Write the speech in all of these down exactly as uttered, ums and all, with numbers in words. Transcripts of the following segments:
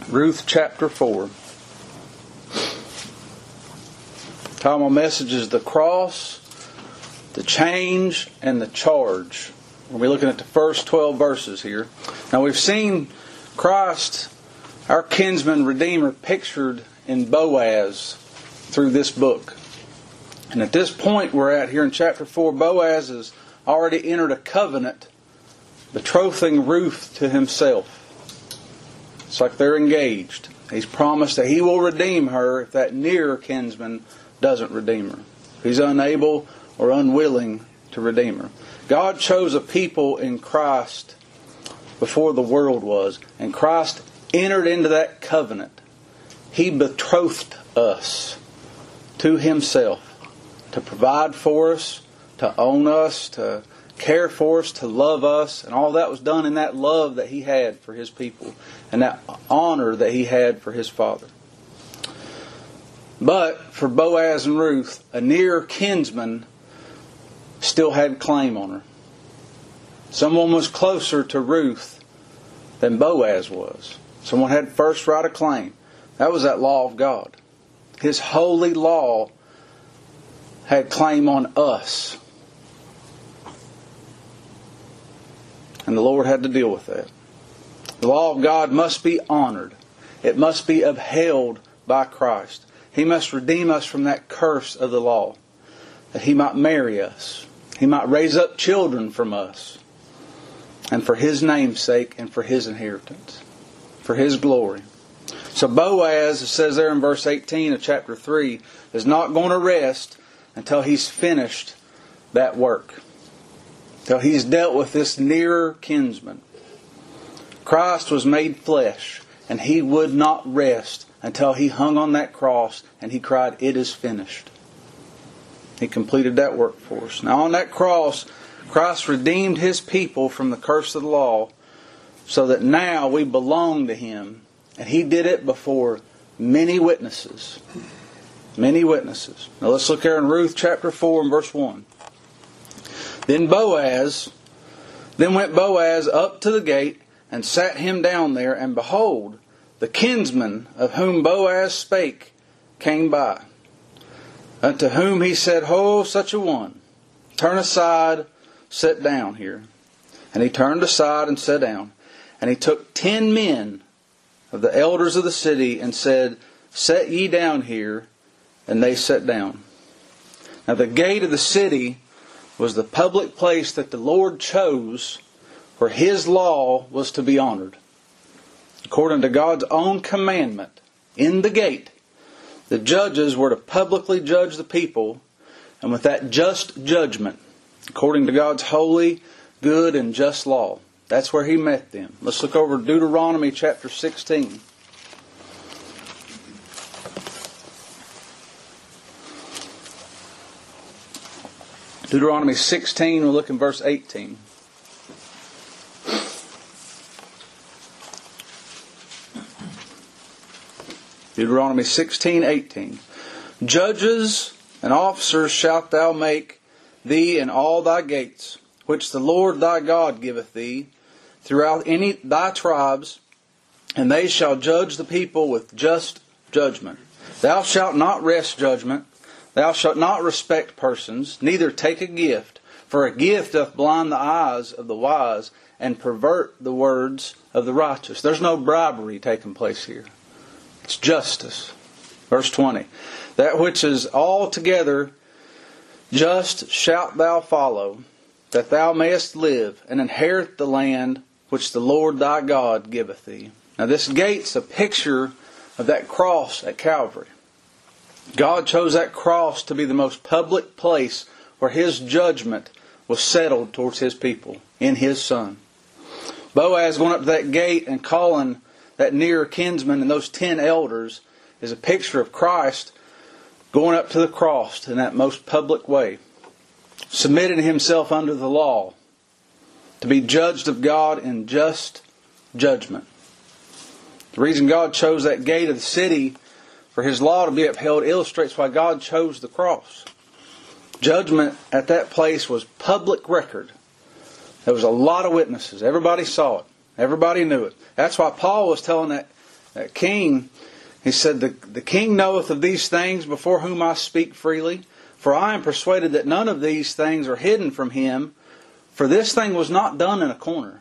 Ruth chapter four. The title of my message is The Cross, the Change, and the Charge. We'll be looking at the first twelve verses here. Now we've seen Christ, our kinsman redeemer, pictured in Boaz through this book. And at this point we're at here in chapter four, Boaz has already entered a covenant betrothing Ruth to himself. It's like they're engaged. He's promised that he will redeem her if that nearer kinsman doesn't redeem her. If he's unable or unwilling to redeem her. God chose a people in Christ before the world was. And Christ entered into that covenant. He betrothed us to Himself to provide for us, to own us, to care for us, to love us. And all that was done in that love that He had for His people. And that honor that He had for His Father. But for Boaz and Ruth, a near kinsman still had claim on her. Someone was closer to Ruth than Boaz was. Someone had first right of claim. That was that law of God. His holy law had claim on us. And the Lord had to deal with that. The law of God must be honored. It must be upheld by Christ. He must redeem us from that curse of the law. That He might marry us. He might raise up children from us. And for His name's sake and for His inheritance. For His glory. So Boaz, it says there in verse eighteen of chapter three, is not going to rest until he's finished that work. Until he's dealt with this nearer kinsman. Christ was made flesh, and He would not rest until He hung on that cross and He cried, "It is finished." He completed that work for us. Now on that cross, Christ redeemed His people from the curse of the law so that now we belong to Him. And He did it before many witnesses. Many witnesses. Now let's look here in Ruth chapter four and verse one. Then Boaz, then went Boaz up to the gate and sat him down there, and behold, the kinsman of whom Boaz spake came by. Unto whom he said, "Ho, such a one, turn aside, sit down here." And he turned aside and sat down. And he took ten men of the elders of the city and said, "Set ye down here." And they sat down. Now the gate of the city was the public place that the Lord chose where His law was to be honored. According to God's own commandment, in the gate, the judges were to publicly judge the people, and with that just judgment, according to God's holy, good, and just law. That's where He met them. Let's look over Deuteronomy chapter sixteen. Deuteronomy sixteen, we'll look in verse eighteen. Deuteronomy sixteen, eighteen. Judges and officers shalt thou make thee in all thy gates, which the Lord thy God giveth thee, throughout any thy tribes, and they shall judge the people with just judgment. Thou shalt not wrest judgment. Thou shalt not respect persons, neither take a gift, for a gift doth blind the eyes of the wise, and pervert the words of the righteous. There's no bribery taking place here. It's justice. Verse twenty. That which is altogether just shalt thou follow, that thou mayest live, and inherit the land which the Lord thy God giveth thee. Now this gate's a picture of that cross at Calvary. God chose that cross to be the most public place where His judgment was settled towards His people in His Son. Boaz going up to that gate and calling that near kinsman and those ten elders is a picture of Christ going up to the cross in that most public way. Submitting Himself under the law to be judged of God in just judgment. The reason God chose that gate of the city for His law to be upheld illustrates why God chose the cross. Judgment at that place was public record. There was a lot of witnesses. Everybody saw it. Everybody knew it. That's why Paul was telling that that king, he said, the, the king knoweth of these things before whom I speak freely. For I am persuaded that none of these things are hidden from him. For this thing was not done in a corner.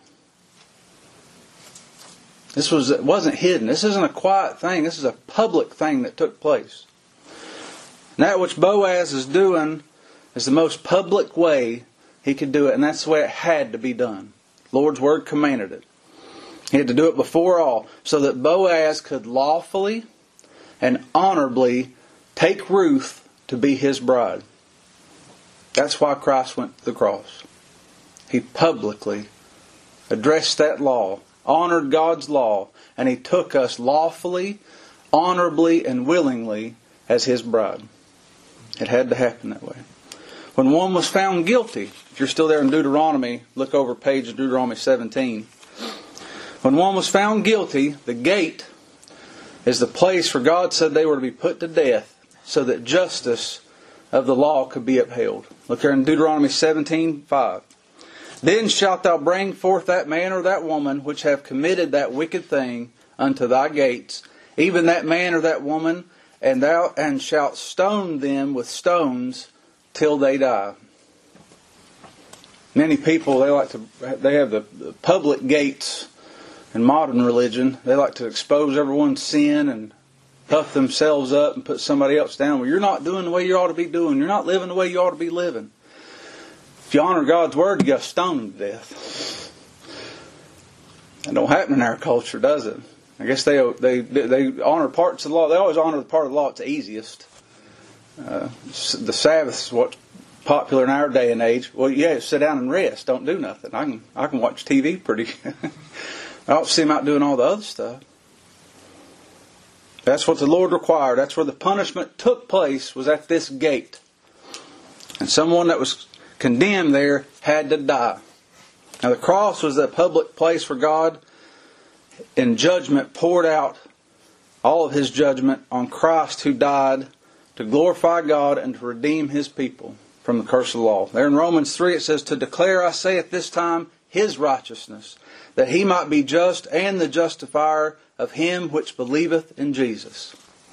This was, it wasn't hidden. This isn't a quiet thing. This is a public thing that took place. And that which Boaz is doing is the most public way he could do it. And that's the way it had to be done. The Lord's word commanded it. He had to do it before all, so that Boaz could lawfully and honorably take Ruth to be his bride. That's why Christ went to the cross. He publicly addressed that law, honored God's law, and He took us lawfully, honorably, and willingly as His bride. It had to happen that way. When one was found guilty, if you're still there in Deuteronomy, look over page Deuteronomy seventeen. When one was found guilty, the gate is the place where God said they were to be put to death so that justice of the law could be upheld. Look here in Deuteronomy seventeen five. Then shalt thou bring forth that man or that woman which have committed that wicked thing unto thy gates, even that man or that woman, and thou and shalt stone them with stones till they die. Many people, they like to, they have the public gates in modern religion. They like to expose everyone's sin and puff themselves up and put somebody else down. Well, you're not doing the way you ought to be doing. You're not living the way you ought to be living. If you honor God's word, you got to stone them to death. That don't happen in our culture, does it? I guess they they they honor parts of the law. They always honor the part of the law that's the easiest. Uh, the Sabbath is what's popular in our day and age. Well, yeah, sit down and rest. Don't do nothing. I can I can watch T V pretty. I don't see them out doing all the other stuff. That's what the Lord required. That's where the punishment took place, was at this gate. And someone that was condemned there had to die. Now the cross was the public place where God in judgment poured out all of His judgment on Christ, who died to glorify God and to redeem His people from the curse of the law. There in Romans three it says, to declare, I say at this time, His righteousness, that He might be just and the justifier of him which believeth in Jesus.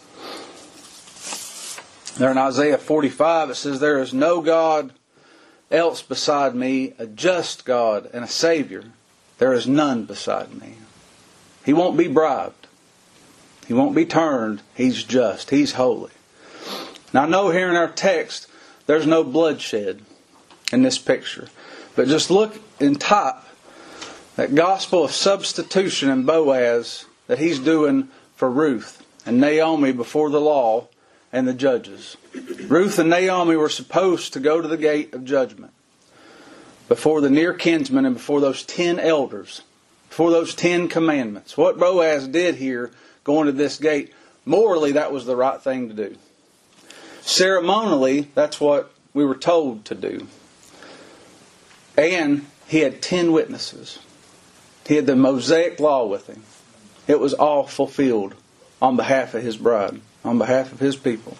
There in Isaiah forty-five it says, there is no God else beside me, a just God and a Savior. There is none beside me. He won't be bribed. He won't be turned. He's just. He's holy. Now I know here in our text there's no bloodshed in this picture. But just look in type that gospel of substitution in Boaz that he's doing for Ruth and Naomi before the law and the judges. Ruth and Naomi were supposed to go to the gate of judgment before the near kinsmen and before those ten elders, before those ten commandments. What Boaz did here, going to this gate, morally that was the right thing to do. Ceremonially, that's what we were told to do. And he had ten witnesses. He had the Mosaic law with him. It was all fulfilled on behalf of his bride, on behalf of his people.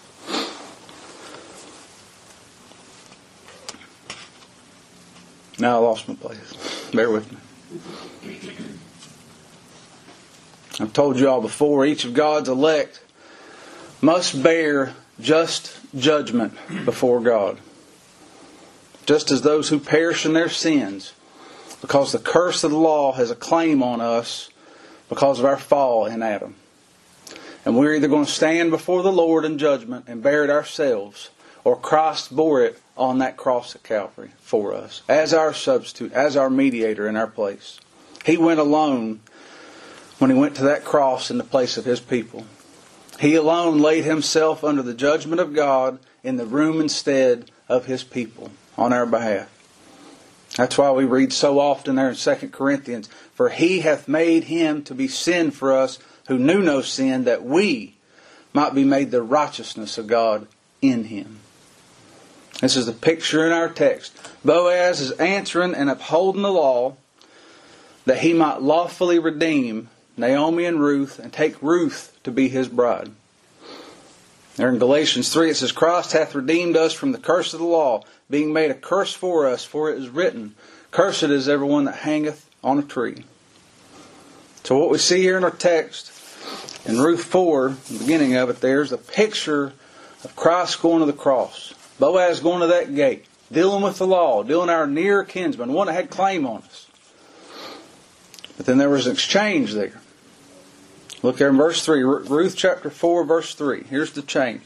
Now I lost my place. Bear with me. I've told you all before, each of God's elect must bear just judgment before God. Just as those who perish in their sins, because the curse of the law has a claim on us because of our fall in Adam. And we're either going to stand before the Lord in judgment and bear it ourselves, or Christ bore it on that cross at Calvary for us, as our substitute, as our mediator in our place. He went alone when He went to that cross in the place of His people. He alone laid Himself under the judgment of God in the room instead of His people on our behalf. That's why we read so often there in Second Corinthians, for He hath made Him to be sin for us who knew no sin, that we might be made the righteousness of God in Him. This is the picture in our text. Boaz is answering and upholding the law that he might lawfully redeem Naomi and Ruth and take Ruth to be his bride. There in Galatians three it says, Christ hath redeemed us from the curse of the law, being made a curse for us, for it is written, cursed is everyone that hangeth on a tree. So what we see here in our text in Ruth four, the beginning of it, there's a picture of Christ going to the cross. Boaz going to that gate, dealing with the law, dealing with our near kinsman, one that had claim on us. But then there was an exchange there. Look there in verse three, Ruth chapter four, verse three. Here's the change.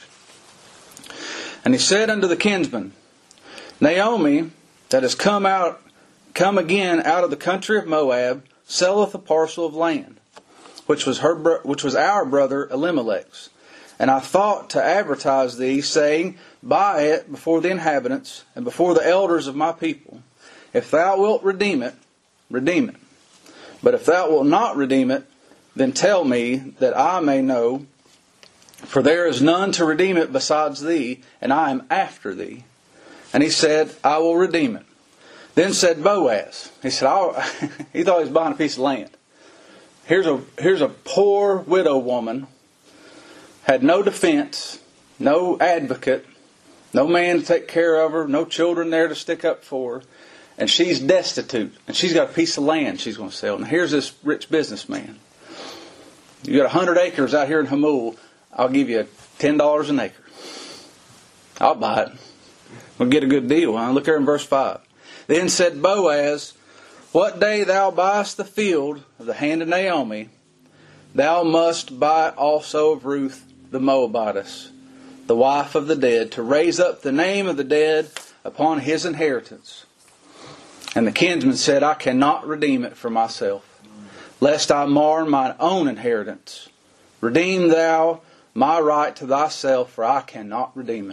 And he said unto the kinsman, Naomi, that has come out, come again out of the country of Moab, selleth a parcel of land, which was her, which was our brother Elimelech's. And I thought to advertise thee, saying, Buy it before the inhabitants and before the elders of my people. If thou wilt redeem it, redeem it. But if thou wilt not redeem it, then tell me, that I may know. For there is none to redeem it besides thee, and I am after thee. And he said, I will redeem it. Then said Boaz, he said, I'll, he thought he was buying a piece of land. Here's a here's a poor widow woman, had no defense, no advocate, no man to take care of her, no children there to stick up for her, and she's destitute, and she's got a piece of land she's going to sell. And here's this rich businessman. You got a hundred acres out here in Hamul. I'll give you ten dollars an acre. I'll buy it. We'll get a good deal. Huh? Look here in verse five. Then said Boaz, What day thou buyest the field of the hand of Naomi, thou must buy also of Ruth the Moabitess, the wife of the dead, to raise up the name of the dead upon his inheritance. And the kinsman said, I cannot redeem it for myself, lest I mar mine own inheritance. Redeem thou my right to thyself, for I cannot redeem it.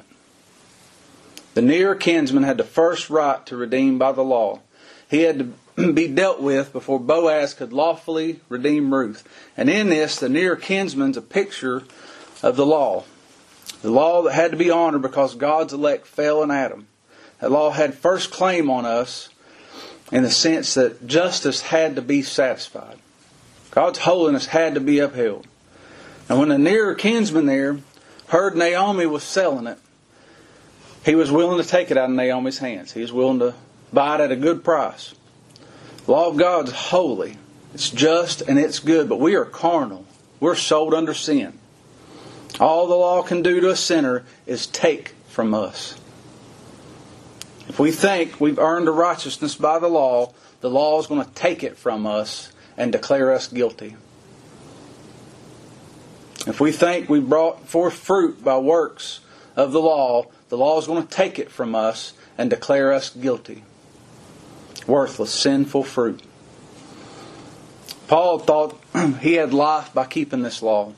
The near kinsman had the first right to redeem by the law. He had to be dealt with before Boaz could lawfully redeem Ruth. And in this, the near kinsman's a picture of the law. The law that had to be honored because God's elect fell in Adam. That law had first claim on us in the sense that justice had to be satisfied. God's holiness had to be upheld. And when the nearer kinsman there heard Naomi was selling it, he was willing to take it out of Naomi's hands. He was willing to buy it at a good price. The law of God is holy. It's just and it's good, but we are carnal. We're sold under sin. All the law can do to a sinner is take from us. If we think we've earned a righteousness by the law, the law is going to take it from us and declare us guilty. If we think we brought forth fruit by works of the law, the law is going to take it from us and declare us guilty. Worthless, sinful fruit. Paul thought he had life by keeping this law.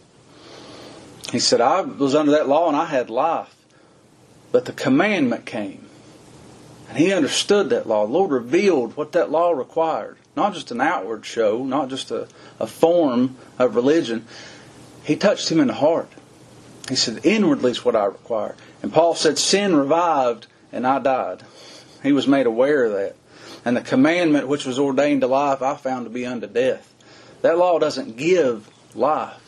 He said, I was under that law and I had life. But the commandment came. And he understood that law. The Lord revealed what that law required. Not just an outward show, not just a, a form of religion. He touched him in the heart. He said, inwardly is what I require. And Paul said, sin revived and I died. He was made aware of that. And the commandment which was ordained to life, I found to be unto death. That law doesn't give life.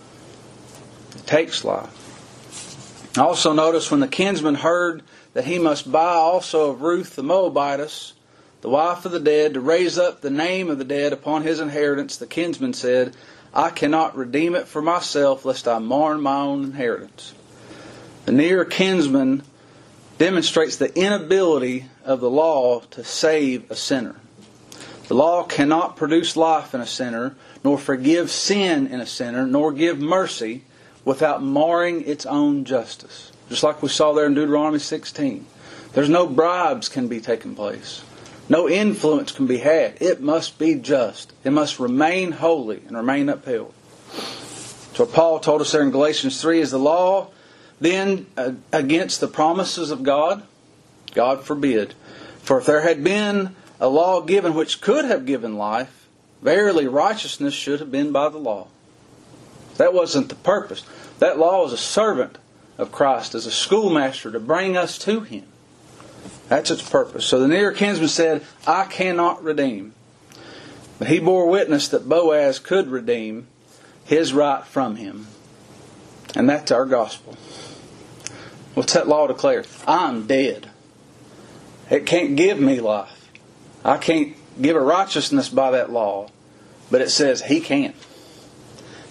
It takes life. Also notice when the kinsman heard that he must buy also of Ruth the Moabitess, the wife of the dead, to raise up the name of the dead upon his inheritance, the kinsman said, I cannot redeem it for myself, lest I mar my own inheritance. The near kinsman demonstrates the inability of the law to save a sinner. The law cannot produce life in a sinner, nor forgive sin in a sinner, nor give mercy without marring its own justice. Just like we saw there in Deuteronomy sixteen. There's no bribes can be taken place. No influence can be had. It must be just. It must remain holy and remain upheld. So what Paul told us there in Galatians three is the law then uh, against the promises of God? God forbid. For if there had been a law given which could have given life, verily righteousness should have been by the law. That wasn't the purpose. That law is a servant of Christ, as a schoolmaster to bring us to Him. That's its purpose. So the near kinsman said, I cannot redeem. But he bore witness that Boaz could redeem his right from him. And that's our gospel. What's that law declare? I'm dead. It can't give me life. I can't give a righteousness by that law. But it says He can.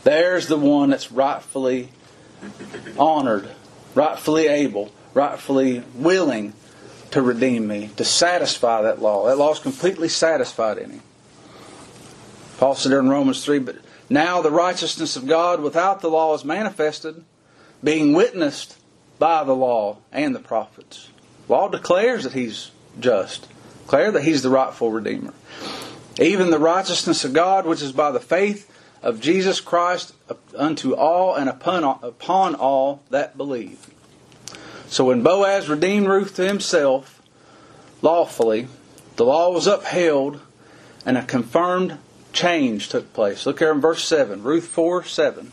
There's the one that's rightfully honored, rightfully able, rightfully willing to redeem me, to satisfy that law. That law is completely satisfied in Him. Paul said there in Romans three, but now the righteousness of God without the law is manifested, being witnessed by the law and the prophets. Law declares that He's just, declares that He's the rightful Redeemer. Even the righteousness of God, which is by the faith of Jesus Christ unto all and upon, upon all that believe. So when Boaz redeemed Ruth to himself lawfully, the law was upheld and a confirmed change took place. Look here in verse seven, Ruth four seven.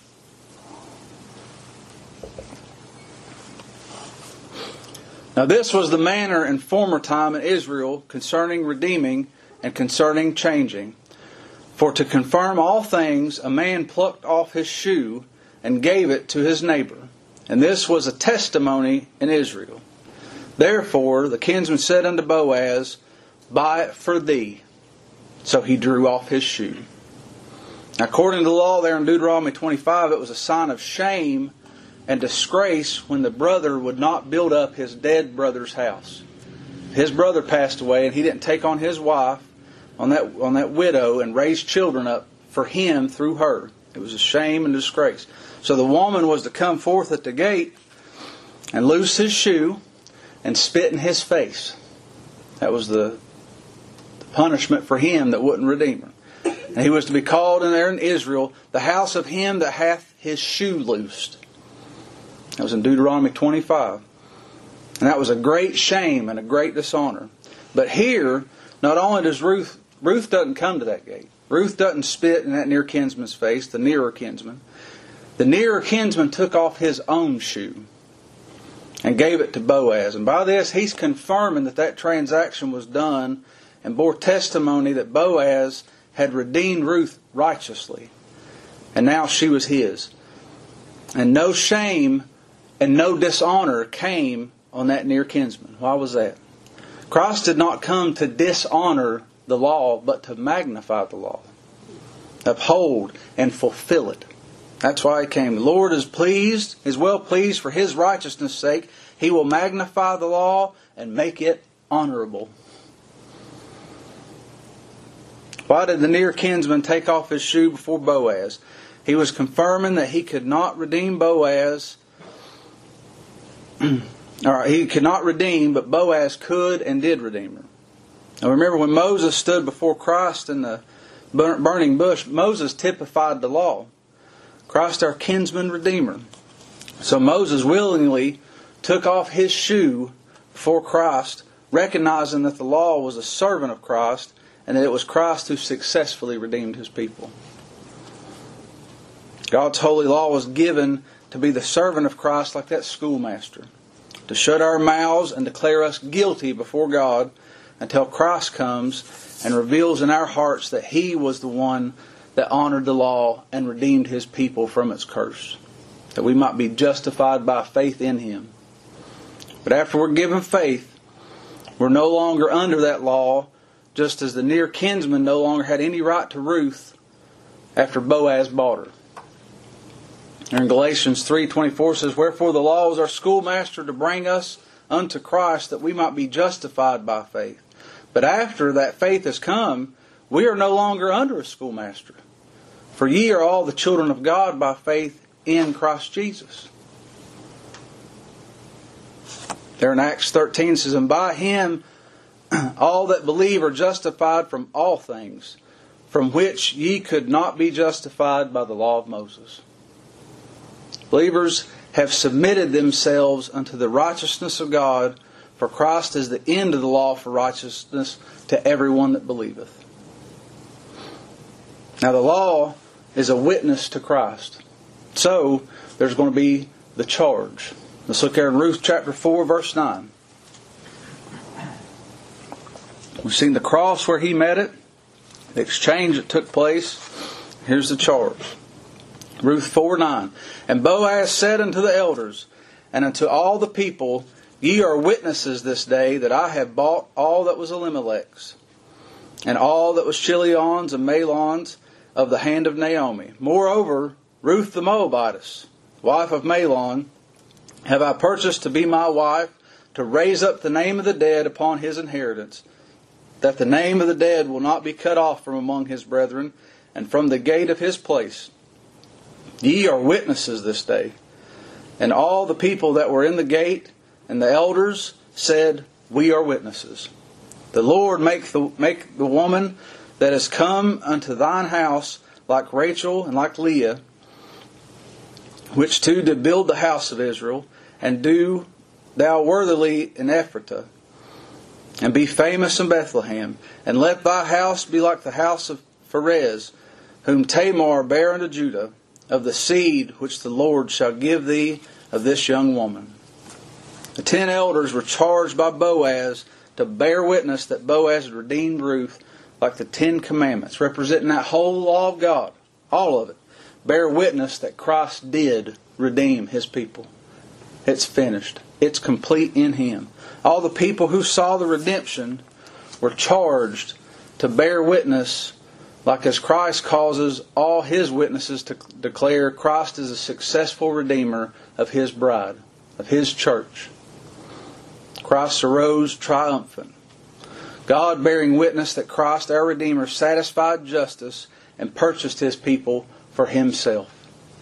Now this was the manner in former time in Israel concerning redeeming and concerning changing. For to confirm all things, a man plucked off his shoe and gave it to his neighbor. And this was a testimony in Israel. Therefore the kinsman said unto Boaz, buy it for thee. So he drew off his shoe. Now, according to the law there in Deuteronomy twenty-five, it was a sign of shame and disgrace when the brother would not build up his dead brother's house. His brother passed away and he didn't take on his wife, on that on that widow, and raise children up for him through her. It was a shame and disgrace. So the woman was to come forth at the gate and loose his shoe and spit in his face. That was the, the punishment for him that wouldn't redeem her. And he was to be called in there in Israel, the house of him that hath his shoe loosed. That was in Deuteronomy twenty-five. And that was a great shame and a great dishonor. But here, not only does Ruth Ruth doesn't come to that gate. Ruth doesn't spit in that near kinsman's face, the nearer kinsman. The nearer kinsman took off his own shoe and gave it to Boaz. And by this, he's confirming that that transaction was done and bore testimony that Boaz had redeemed Ruth righteously. And now she was his. And no shame and no dishonor came on that near kinsman. Why was that? Christ did not come to dishonor the law, but to magnify the law, uphold and fulfill it. That's why He came. The Lord is pleased, is well pleased for His righteousness' sake. He will magnify the law and make it honorable. Why did the near kinsman take off his shoe before Boaz? He was confirming that he could not redeem Boaz. Or he could not redeem, but Boaz could and did redeem her. Now remember, when Moses stood before Christ in the burning bush, Moses typified the law. Christ, our kinsman redeemer. So Moses willingly took off his shoe before Christ, recognizing that the law was a servant of Christ and that it was Christ who successfully redeemed His people. God's holy law was given to be the servant of Christ, like that schoolmaster, to shut our mouths and declare us guilty before God until Christ comes and reveals in our hearts that He was the one that honored the law and redeemed His people from its curse, that we might be justified by faith in Him. But after we're given faith, we're no longer under that law, just as the near kinsman no longer had any right to Ruth after Boaz bought her. In Galatians three twenty-four says, wherefore the law is our schoolmaster to bring us unto Christ, that we might be justified by faith. But after that faith has come, we are no longer under a schoolmaster. For ye are all the children of God by faith in Christ Jesus. There in Acts thirteen it says, and by Him all that believe are justified from all things, from which ye could not be justified by the law of Moses. Believers have submitted themselves unto the righteousness of God, for Christ is the end of the law for righteousness to everyone that believeth. Now the law is a witness to Christ. So there's going to be the charge. Let's look there in Ruth chapter four, verse nine. We've seen the cross where He met it, the exchange that took place. Here's the charge. Ruth four nine. And Boaz said unto the elders and unto all the people, ye are witnesses this day that I have bought all that was Elimelech's, and all that was Chilion's and Mahlon's of the hand of Naomi. Moreover, Ruth the Moabitess, wife of Mahlon, have I purchased to be my wife, to raise up the name of the dead upon his inheritance, that the name of the dead will not be cut off from among his brethren, and from the gate of his place. Ye are witnesses this day. And all the people that were in the gate, and the elders, said, We are witnesses. The Lord make the, make the woman that is come unto thine house like Rachel and like Leah, which two did build the house of Israel, and do thou worthily in Ephratah, and be famous in Bethlehem, and let thy house be like the house of Pharez, whom Tamar bare unto Judah, of the seed which the Lord shall give thee of this young woman. The ten elders were charged by Boaz to bear witness that Boaz had redeemed Ruth, like the Ten Commandments, representing that whole law of God, all of it. Bear witness that Christ did redeem His people. It's finished. It's complete in Him. All the people who saw the redemption were charged to bear witness, like as Christ causes all His witnesses to declare Christ is a successful Redeemer of His bride, of His church. Christ arose triumphant. God bearing witness that Christ, our Redeemer, satisfied justice and purchased His people for Himself.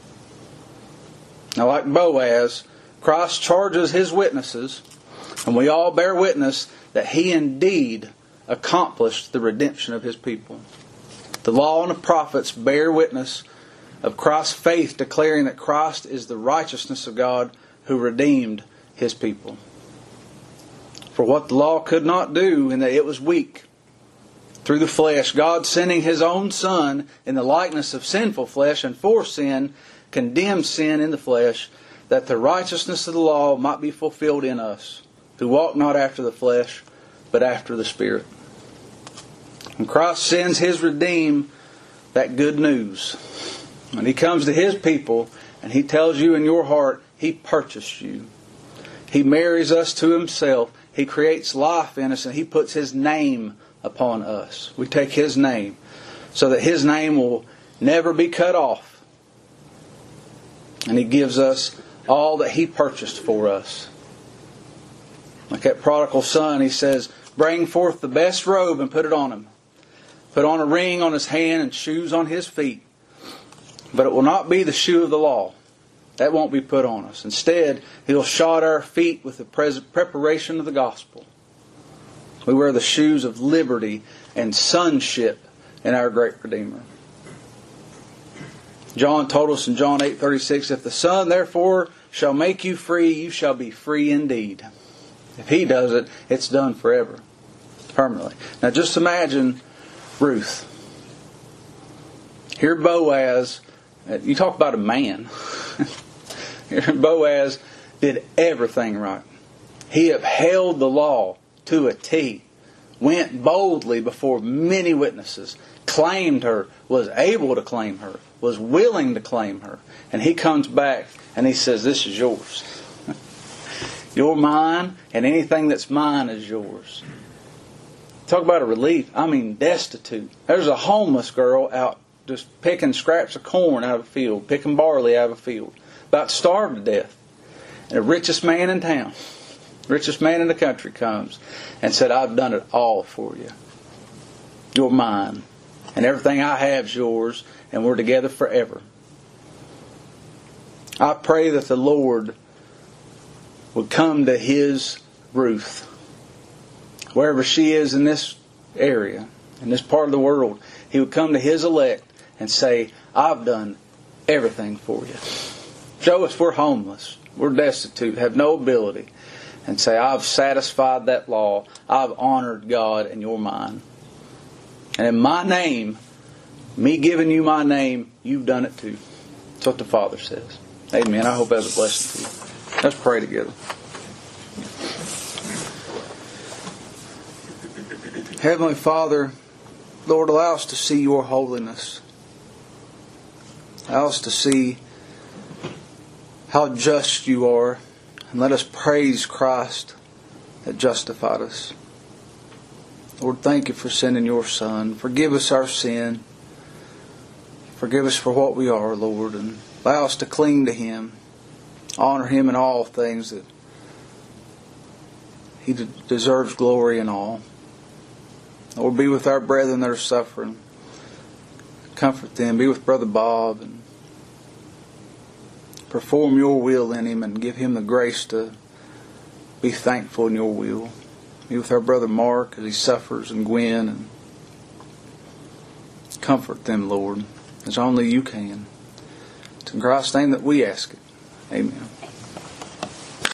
Now, like Boaz, Christ charges His witnesses, and we all bear witness that He indeed accomplished the redemption of His people. The law and the prophets bear witness of Christ's faith, declaring that Christ is the righteousness of God who redeemed His people. For what the law could not do, in that it was weak through the flesh, God sending His own Son in the likeness of sinful flesh, and for sin condemned sin in the flesh, that the righteousness of the law might be fulfilled in us, who walk not after the flesh, but after the Spirit. And Christ sends His redeem, that good news. When He comes to His people and He tells you in your heart, He purchased you. He marries us to Himself. He creates life in us, and He puts His name upon us. We take His name so that His name will never be cut off. And He gives us all that He purchased for us. Like that prodigal son, He says, bring forth the best robe and put it on him. Put on a ring on his hand and shoes on his feet. But it will not be the shoe of the law. That won't be put on us. Instead, He'll shod our feet with the preparation of the gospel. We wear the shoes of liberty and sonship in our great Redeemer. John told us in John eight thirty-six, if the Son therefore shall make you free, you shall be free indeed. If He does it, it's done forever, permanently. Now just imagine Ruth. Here Boaz, you talk about a man. Here Boaz did everything right. He upheld the law to a T. Went boldly before many witnesses. Claimed her. Was able to claim her. Was willing to claim her. And he comes back and he says, this is yours. You're mine, and anything that's mine is yours. Talk about a relief. I mean, destitute. There's a homeless girl out just picking scraps of corn out of a field, picking barley out of a field, about to starve to death. And the richest man in town, richest man in the country comes and said, I've done it all for you. You're mine. And everything I have is yours, and we're together forever. I pray that the Lord would come to His Ruth, wherever she is in this area, in this part of the world. He would come to His elect and say, I've done everything for you. Show us we're homeless, we're destitute, have no ability, and say, I've satisfied that law. I've honored God, and you're mine. And in my name, me giving you my name, you've done it too. That's what the Father says. Amen. I hope that's a blessing to you. Let's pray together. Heavenly Father, Lord, allow us to see Your holiness. Allow us to see how just You are. And let us praise Christ that justified us. Lord, thank You for sending Your Son. Forgive us our sin. Forgive us for what we are, Lord. And Allow us to cling to Him. Honor Him in all things, that He deserves glory in all. Lord, be with our brethren that are suffering. Comfort them. Be with Brother Bob, and perform your will in him, and give him the grace to be thankful in your will. Be with our brother Mark as he suffers, and Gwen, and comfort them, Lord, as only you can. It's in Christ's name that we ask it. Amen.